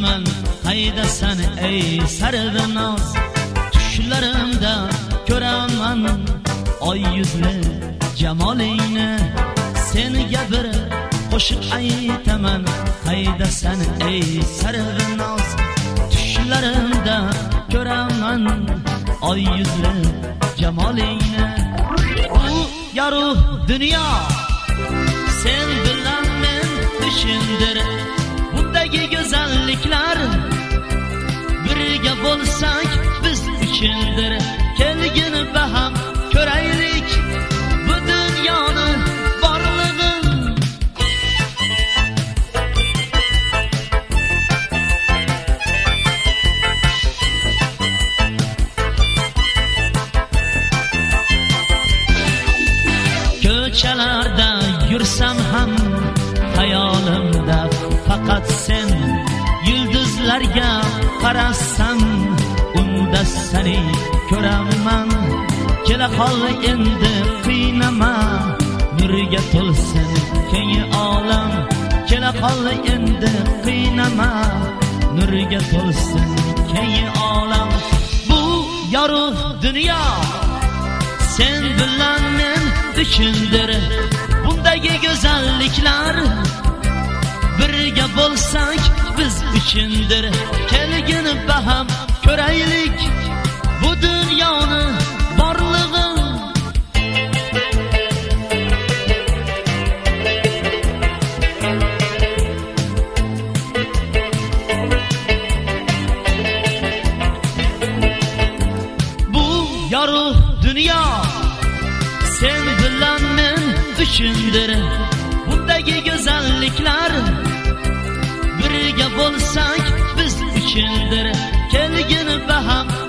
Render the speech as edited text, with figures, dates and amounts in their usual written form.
kutaman qaydasan ey sarvinoz. Tushlarimda ko'raman oy yuzli jamolingni, senga bir qo'shiq aytaman qaydasan ey sarvinoz. Tushlarimda ko'raman oy yuzli jamolingni. Bu yorug' dunyo sen bilan men düşündir. Bundagi go'zalliklar birga bo'lsak biz uchundir. Kelgin baham ko'raylik bu dunyoni borlig'in. Ko'chalarda yursam ham hayolimda faqat sen. Yulduzlarga qarasam unda seni ko'raman. Kela qol endi qiynama, nurga to'lsin keng olam. Kela qol endi qiynama, nurga to'lsin keng olam. Bu yorug' dunyo sen bilan men uchundir. Bundagi go'zalliklar birga bo'lsak biz uchundir. Kelgin baham ko'raylik bu dunyoni borlig'in. Bu yorug' dunyo sen bilan men uchundir. Bundagi go'zalliklar birga bo'lsak biz uchundir. Kelgin baham